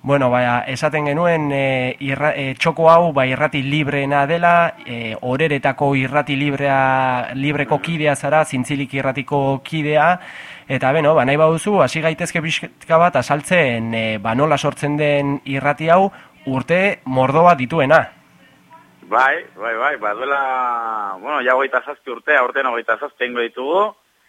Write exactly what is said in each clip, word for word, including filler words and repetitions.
Bueno, ba, esaten genuen e, irra, e, txoko hau ba, irrati libreena dela, e, oreretako irrati librea, libreko kidea zara, zintzilik irratiko kidea, eta beno, ba, nahi baduzu, hasi gaitezke pixka bat azaltzen e, ba, nola sortzen den irrati hau urte mordoa dituena. Bai, bai, bai, ba, duela, bueno, ja hogeita zazpi urtea, urtean hogeita zazpi ingo ditugu,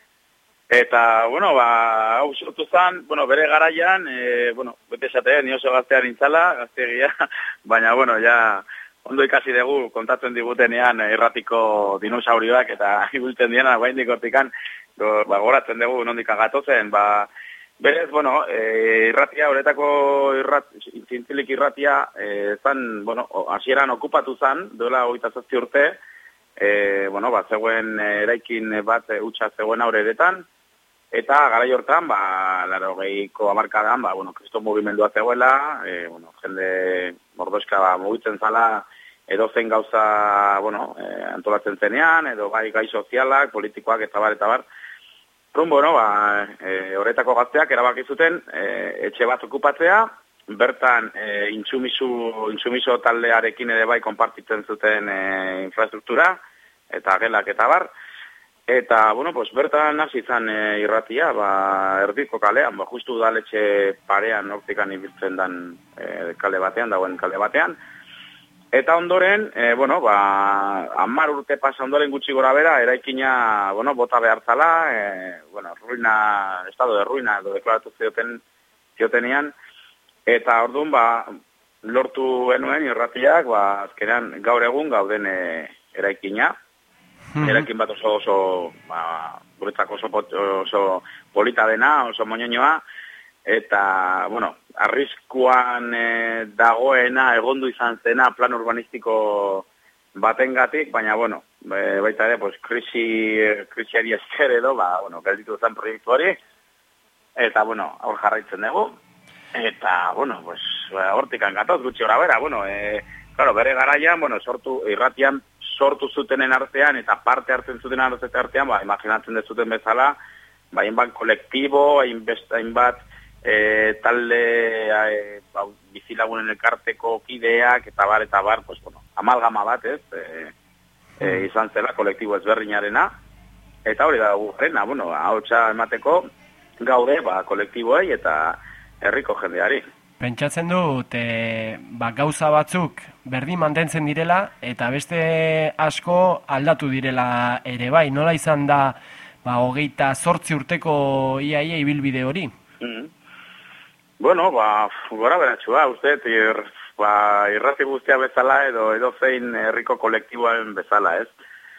eta, bueno, ba, hau sortu zen, bueno, bere garaian, e, bueno, bete esatea, ni oso gaztea nintzala, gaztegia, baina, bueno, ja, ondo ikasi dugu, kontatzen digutenean irratiko dinosaurioak, eta ibiltzen diena, guaindik hortikan, ba, goratzen dugu, nondik agatozen, ba, berez, bueno, e, irratia, horretako irrat, zintzilik irratia, e, zan, bueno, hasieran okupatu zan, duela hogeita zazpi urte, e, bueno, ba, zegoen eraikin bat utxa zegoen aureretan, eta garai hortan, ba, laro gehiko amarkadan, ba, bueno, kriston mugimendua zegoela, e, bueno, jende mordoska ba, mugitzen zala, edo zen gauza, bueno, e, antolatzen zenean, edo gai gai sozialak, politikoak, eta bar, eta bar. Run, bueno, ba, e, horretako gazteak erabaki zuten e, etxe bat okupatzea, bertan e, intsumisu, intsumiso taldearekin ere bai konpartitzen zuten e, infrastruktura, eta gelak eta bar. Eta, bueno, pues, bertan hasi izan e, irratia, ba, erdiko kalean, ba, justu udaletxe parean hortikan ibiltzen dan e, kale batean, dagoen kale batean. Eta ondoren, e, bueno, ba, hamar urte pasa ondoren gutxi gora bera, eraikina, bueno, bota behar zala, e, bueno, ruina, estado de ruina, edo deklaratu zioten, ziotenean, eta orduan, ba, lortu genuen irratiak, ba, azkenean gaur egun gauden e, eraikina, eraikin bat oso oso, ba, guretzako oso, oso polita dena, oso moñoñoa, eta, bueno, arriskuan e, dagoena, egondu izan zena plan urbanistiko batengatik, baina, bueno, e, baita ere, pues, krisi, krisiari esker edo, ba, bueno, gelditu zen proiektu hori, eta, bueno, hor jarraitzen dugu, eta, bueno, pues, hortikan gatoz, gutxi gora bera, bueno, e, claro, bere garaian, bueno, sortu, irratian sortu zutenen artean, eta parte hartzen zuten artean, ba, imaginatzen dezuten bezala, ba, hainbat kolektibo, hainbat e, talde e, ba, bizilagunen elkarteko kideak, eta bar, eta bar, pues, bueno, amalgama bat, ez, e, e, izan zela kolektibo ezberdinarena, eta hori da gurrena, bueno, ahotsa emateko gaude, ba, kolektiboei eta herriko jendeari. Pentsatzen dut, e, ba, gauza batzuk berdin mantentzen direla, eta beste asko aldatu direla ere bai. Nola izan da, ba, hogeita zortzi urteko iaia ibilbide hori? Mm. Bueno, ba, gora beratxua, uste, ir, ba, irrati guztia bezala edo edo zein herriko kolektiboen bezala, ez?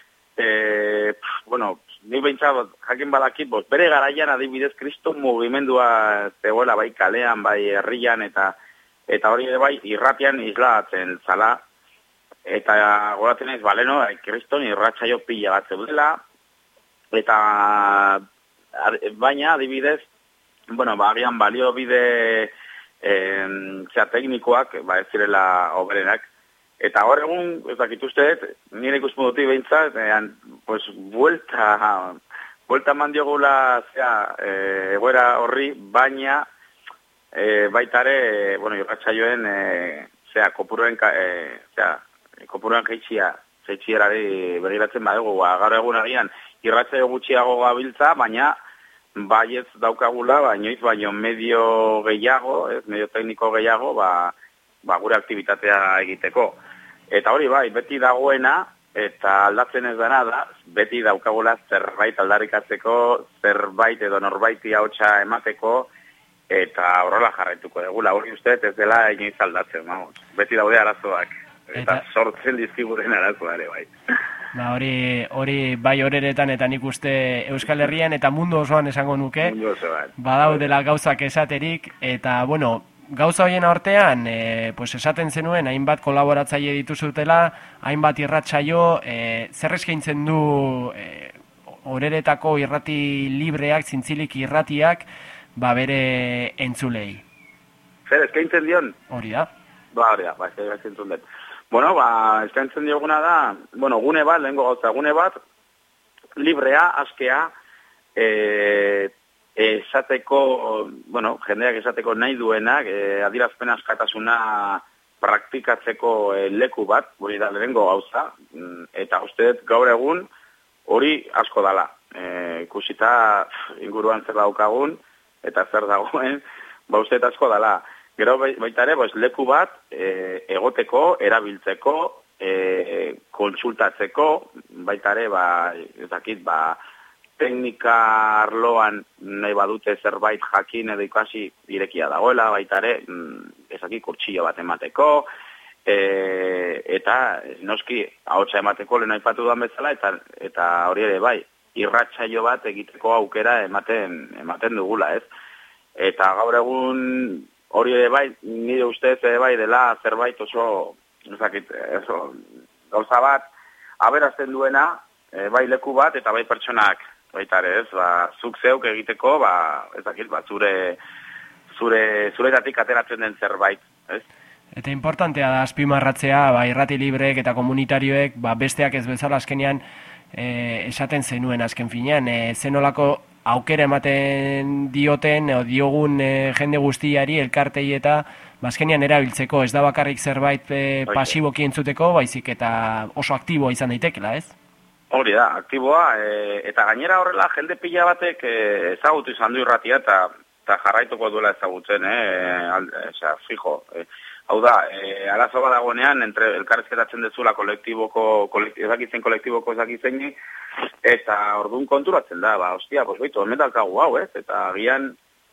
E, bueno, ni behintzat, jakin badakit, bost, bere garaian adibidez kriston mugimendua zegoela bai kalean, bai herrian, eta eta hori ere bai irratian islatzen zala, eta goratzen ez, baleno, kriston irratsaio pila bat zeudela, eta baina adibidez, bueno, ba, agian balio bide eh, zera teknikoak, ba, ez zirela oberenak, eta hor egun, ez dakituzte, nire ikusmodutik behintzat, eh, pues, buelta, buelta mandiogula, zera, eh, egoera horri, baina, eh, baitare, bueno, irratsaioen, eh, zera, kopuruen, eh, zera, kopuruen jaitxia, jaitxierari begiratzen badegu, ba, gaur egun agian, irratsaio gutxiago gabiltza, baina, bai ez daukagula, bainoiz, baino medio gehiago, ez, medio tekniko gehiago, ba, ba, gure aktivitatea egiteko. Eta hori bai, beti dagoena, eta aldatzen ez dena da, beti daukagula zerbait aldarrikatzeko, zerbait edo norbaiti ahotsa emateko, eta horrela jarraituko degula. Hori uste ez dela inoiz aldatzen, vamos. Beti daude arazoak, eta, eta sortzen dizkiguren arazoa ere bai. Ba, hori, hori bai horeretan eta nik uste Euskal Herrian eta mundu osoan esango nuke, badaudela gauzak esaterik, eta, bueno, gauza horien artean, e, pues esaten zenuen, hainbat kolaboratzaile dituzutela, hainbat irratsaio, e, zer eskaintzen du e, horeretako irrati libreak, zintzilik irratiak, ba bere entzulei. Zer eskaintzen dion? Hori da. Ba, hori da, ba, eskaintzen dut. Bueno, ba, eskaintzen dioguna da, bueno, gune bat, lehenko gauza, gune bat, librea, askea, e, esateko, bueno, jendeak esateko nahi duenak, e, adierazpen askatasuna praktikatzeko e, leku bat, hori da lehenengo gauza, eta uste dut gaur egun hori asko dala. E, ikusita inguruan zer daukagun, eta zer dagoen, ba uste dut asko dala. Gero baita ere, pues, leku bat e, egoteko, erabiltzeko, e, kontsultatzeko, baita ere, ba, ez dakit, ba, teknika arloan nahi badute zerbait jakin edo ikasi irekia dagoela, baita ere, ezaki kurtsillo bat emateko, e, eta noski ahotsa emateko lehen aipatu duan bezala, eta, eta hori ere bai, irratsaio bat egiteko aukera ematen, ematen dugula, ez? Eta gaur egun hori ere bai, nire ustez ere bai dela zerbait oso, ezakit, oso, gauza bat, aberazten duena, e, bai leku bat eta bai pertsonak, baita ere, ez, ba, zuk zeuk egiteko, ba, ez dakit, ba, zure, zure, zuretatik ateratzen den zerbait, ez? Eta importantea da azpimarratzea, ba, irrati libreek eta komunitarioek, ba, besteak ez bezala azkenean e, esaten zenuen azken finean, e, zenolako aukera ematen dioten, o diogun e, jende guztiari, elkartei eta, ba, azkenean erabiltzeko, ez da bakarrik zerbait e, pasiboki entzuteko, baizik eta oso aktiboa izan daitekela, ez? Hori da, aktiboa, e, eta gainera horrela jende pila batek e, ezagutu izan du irratia eta, eta jarraituko duela ezagutzen, eh, osea, fijo. E, hau da, e, arazo badagoenean, entre elkarrezketatzen dezula kolektiboko, ezakitzen kolektiboko ezakitzen, eta orduan konturatzen da, ba, ostia, pues baitu, hemen daukagu hau, ez? Eta agian,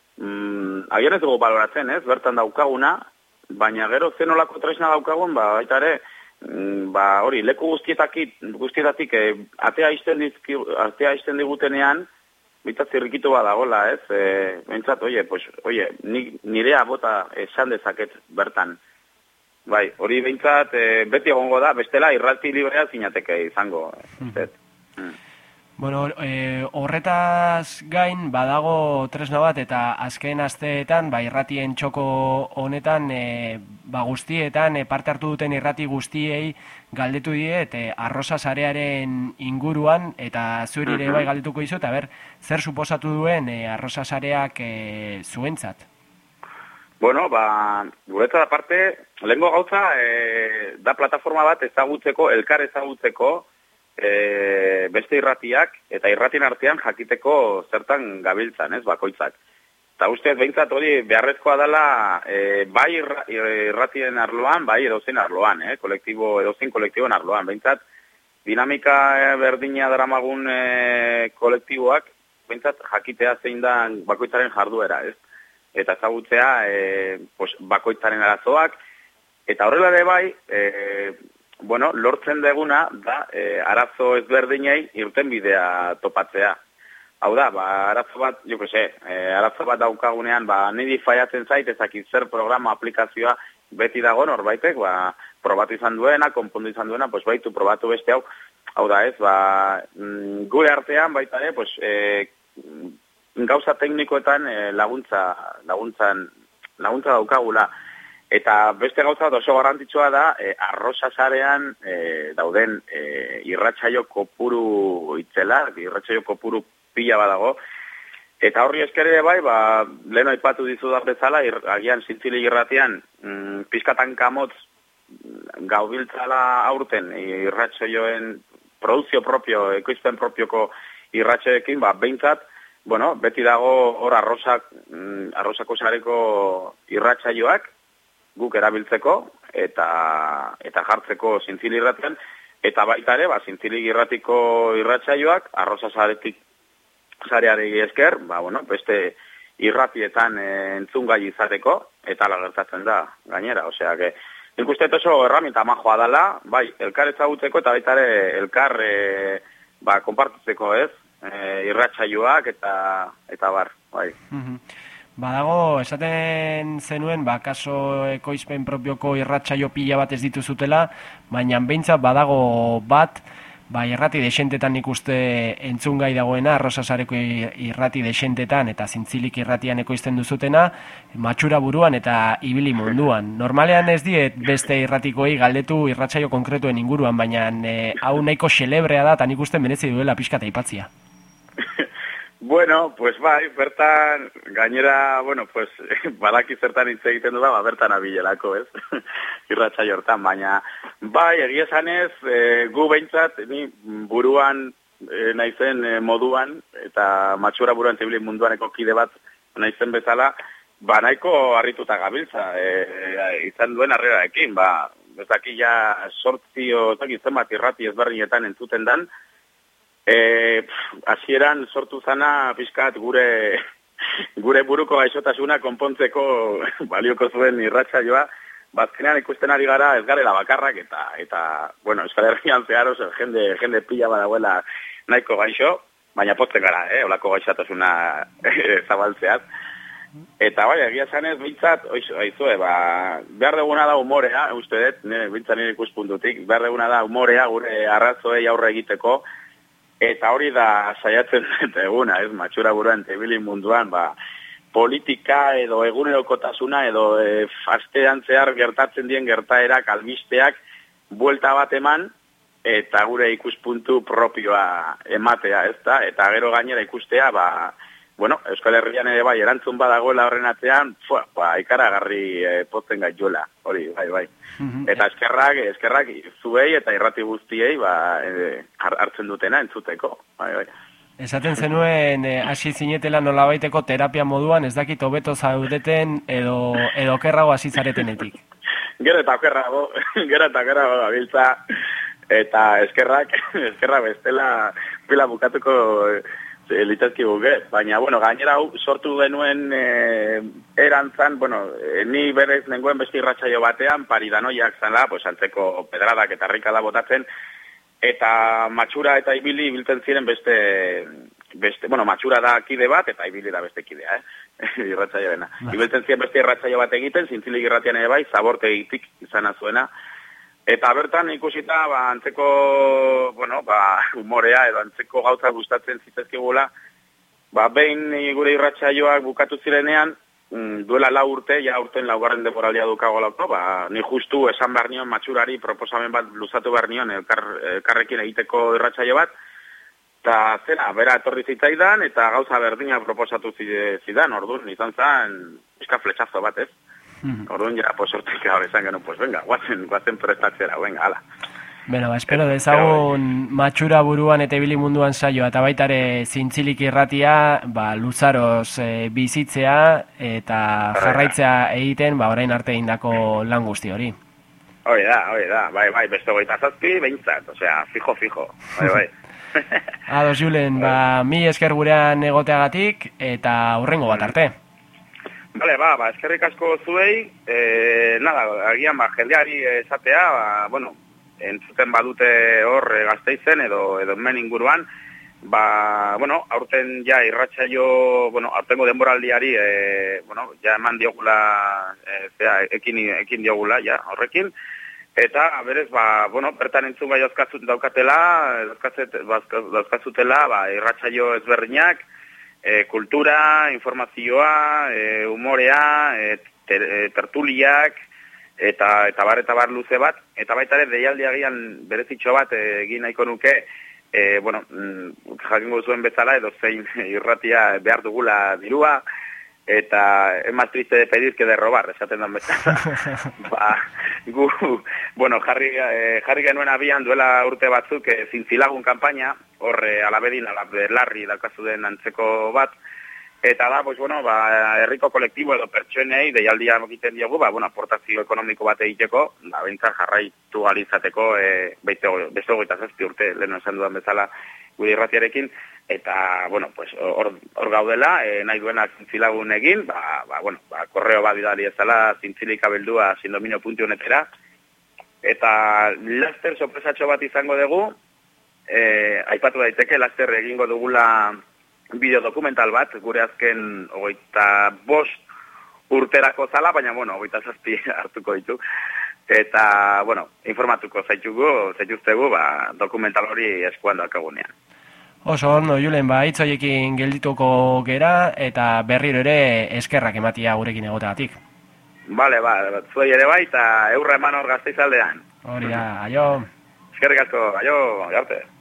mm, agian ez dugu baloratzen, ez? Bertan daukaguna, baina gero zenolako tresna daukagun, ba, baita ere, ba, hori, leku guztietatik, guztietatik e, atea izten dizki, atea izten digutenean, bitat zirrikitu badagola, ez? E, bentsat, oie, pues, oie, nirea bota esan dezaket bertan. Bai, hori bentsat, e, beti egongo da, bestela irrati librea zinateke izango. Mm. Mm. Bueno, e, horretaz gain badago tresna bat eta azken asteetan, ba, irratien txoko honetan, e, ba, guztietan, e, parte hartu duten irrati guztiei galdetu diet, e, arrosa sarearen inguruan, eta zuri ere bai galdetuko izu, eta ber, zer suposatu duen e, arrosa sareak e, zuentzat? Bueno, ba, guretzat aparte, lehengo gauza, e, da plataforma bat ezagutzeko, elkar ezagutzeko, E, beste irratiak eta irratien artean jakiteko zertan gabiltzan, ez, bakoitzak. Eta uste, behintzat hori beharrezkoa dela e, bai irra, irratien arloan, bai edozein arloan, eh, kolektibo, edozein kolektiboen arloan. Behintzat, dinamika berdina daramagun e, kolektiboak, behintzat jakitea zein da bakoitzaren jarduera, ez. Eta ezagutzea e, pues, bakoitzaren arazoak, eta horrela ere bai, e, bueno, lortzen deguna da e, arazo ezberdinei irten bidea topatzea. Hau da, ba, arazo bat, jo que se, e, arazo bat daukagunean, ba, niri faiatzen zait, ezakit zer programa, aplikazioa beti dago norbaitek, ba, probatu izan duena, konpondu izan duena, pues baitu probatu beste hau. Hau da ez, ba, mm, gure artean baita ere, pues, e, gauza teknikoetan e, laguntza, laguntzan, laguntza daukagula. Eta beste gauza oso garrantzitsua da, e, arrosa sarean e, dauden e, irratsaio kopuru itzela, irratsaio kopuru pila badago. Eta horri eskere bai, ba, lehen aipatu dizudak bezala, ir, agian zintzili irratian, mm, pizkatan kamotz gaubiltzala aurten irratsaioen produzio propio, ekoizpen propioko irratsaioekin, ba, behintzat, bueno, beti dago hor arrosak, mm, arrosako sareko irratsaioak, guk erabiltzeko eta eta jartzeko zintzili irratian, eta baita ere, ba, zintzili irratiko irratsaioak, arrosa saretik sareari esker, ba, bueno, beste irratietan e, entzungai izateko, eta ala gertatzen da, gainera, osea, que, nik uste oso erraminta majoa dela, bai, elkar ezagutzeko, eta baita ere, elkar, e, ba, konpartitzeko, ez, e, irratsaioak, eta, eta bar, bai. Mm-hmm. Badago, esaten zenuen, ba, kaso ekoizpen propioko irratsaio pila bat ez dituzutela, baina behintzat badago bat, ba, irrati desentetan ikuste entzungai dagoena, arrosasareko irrati desentetan eta zintzilik irratian ekoizten duzutena, matxura buruan eta ibili munduan. Normalean ez diet beste irratikoei galdetu irratsaio konkretuen inguruan, baina e, hau nahiko xelebrea da, eta nik uste merezi duela pixka eta aipatzia. Bueno, pues bai, bertan, gainera, bueno, pues, badaki zertan hitz egiten du da, ba, bertan abilelako, ez? Irratxa jortan, baina, bai, egia esanez, e, gu behintzat, ni buruan, e, naizen e, moduan, eta matxura buruan zibili munduaneko kide bat, naizen bezala, ba, nahiko harrituta gabiltza, e, e, izan duen harrerarekin, ba, bezaki ja sortzi o izan bat irrati ezberdinetan entzuten dan, e, hasieran sortu zana pixkat gure gure buruko gaixotasuna konpontzeko balioko zuen irratsaioa, bazkenean ikusten ari gara ez garela bakarrak eta, eta bueno, Euskal Herrian zehar oso jende, jende pila badagoela nahiko gaixo, baina pozten gara, eh, olako gaixotasuna zabaltzeaz. Eta bai, egia zanez, bintzat, oizue, ba, behar duguna da humorea, uste dut, bintzat nire ikuspuntutik, behar duguna da humorea gure arrazoei aurre egiteko, eta hori da saiatzen eguna, ez, matxura buruan, tebili munduan, ba, politika edo egunerokotasuna edo e, astean zehar gertatzen dien gertaerak, albisteak, buelta bat eman, eta gure ikuspuntu propioa ematea, ez da, eta gero gainera ikustea, ba, bueno, Euskal Herrian ere bai, erantzun badagoela horren atzean, fua, ba, ikaragarri e, potzen gaituela, hori, bai, bai. Mm-hmm. Eta eskerrak, eskerrak zuei eta irrati guztiei, ba, e, hartzen dutena entzuteko, bai, bai. Esaten zenuen, hasi e, zinetela nolabaiteko terapia moduan, ez dakit hobeto zaudeten edo, edo kerrago hasi zaretenetik. Gero eta okerrago, gero eta okerrago gabiltza, eta eskerrak, eskerrak bestela pila bukatuko litazki buke, baina, bueno, gainera hau sortu denuen e, erantzan, bueno, e, ni berez nengoen beste irratsaio batean, paridanoiak zala, pues, antzeko pedradak eta rikada botatzen, eta matxura eta ibili biltzen ziren beste, beste, bueno, matxura da kide bat, eta ibili da beste kidea, eh, irratsaio dena. Ibiltzen ziren beste irratsaio bat egiten, zintzilik irratian ere bai, zaborte egitik izana zuena, eta bertan ikusita, ba, antzeko, bueno, ba, humorea edo antzeko gauza gustatzen zitezkigula, ba, behin gure irratsaioak bukatu zirenean, duela lau urte, ja urten laugarren denboraldia dukago lauko, ba, ni justu esan behar nion matxurari proposamen bat luzatu behar nion elkar, elkarrekin egiteko irratsaio bat, eta zera, bera etorri zitzaidan, eta gauza berdina proposatu zidan, orduan, izan zen, eska fletxazo bat, ez? Orduan ja, pues, hortik gaur esan genuen, pues, venga, guazen, guazen prestatzera, venga, ala. Bueno, ba, espero dezagun matxura buruan eta ibili munduan saioa, eta baitare zintzilik irratia, ba, luzaroz e, bizitzea, eta jarraitzea egiten, ba, orain arte indako lan guzti hori. Hori da, hori da, bai, bai, beste goita zazpi, behintzat, osea, fijo, fijo, bai, bai. Ados, Julen, ba, mi esker gurean egoteagatik, eta hurrengo bat arte. Bale, ba, ba, eskerrik asko zuei, e, nada, agian, ba, jendeari esatea, ba, bueno, entzuten badute hor e, Gasteizen edo, edo hemen inguruan, ba, bueno, aurten ja irratsaio, bueno, aurtengo denboraldiari, e, bueno, ja eman diogula, e, zera, ekin, ekin diogula, ja, horrekin, eta, berez, ba, bueno, bertan entzun bai dauzkazut daukatela, dauzkazutela, ba, irratsaio ezberdinak, E, kultura, informazioa, e, humorea, e, ter, e, tertuliak, eta, eta bar eta bar luze bat, eta baita ere deialdiagian berezitxo bat e, egin nahiko nuke, e, bueno, jakingo zuen bezala, edo zein irratia behar dugula dirua, eta es más triste de pedir que de robar, esaten dan bezala. Ba, gu, bueno, jarri, eh, jarri genuen abian duela urte batzuk eh, zintzilagun kanpaina, horre alabedin, alabelarri daukazu den antzeko bat, eta da, pues, bueno, ba, herriko kolektibo edo pertsonei deialdia egiten diogu, ba, bueno, aportazio ekonomiko bat egiteko, ba, bentsa jarraitu alizateko, e, beste hogeita zazpi urte, lehen esan dudan bezala, gure irratiarekin, eta, bueno, pues, hor, hor gaudela, e, nahi duena zintzilagun egin, ba, ba, bueno, ba, korreo bat bidali ezala, zintzilikabildua sindominio puntu netera, eta laster sorpresatxo bat izango dugu, e, aipatu daiteke, laster egingo dugula bideo dokumental bat, gure azken hogeita bost urterako zala, baina, bueno, hogeita zazpi hartuko ditu, eta, bueno, informatuko zaitugu, zaituztegu, ba, dokumental hori eskuan daukagunean. Oso ondo, Julen, ba, hitz horiekin geldituko gera, eta berriro ere eskerrak ematia gurekin egoteagatik. Bale, ba, zuei ere bai, eta eurra eman hor Gasteizaldean. Hori da, aio. Eskerrik asko, aio, arte.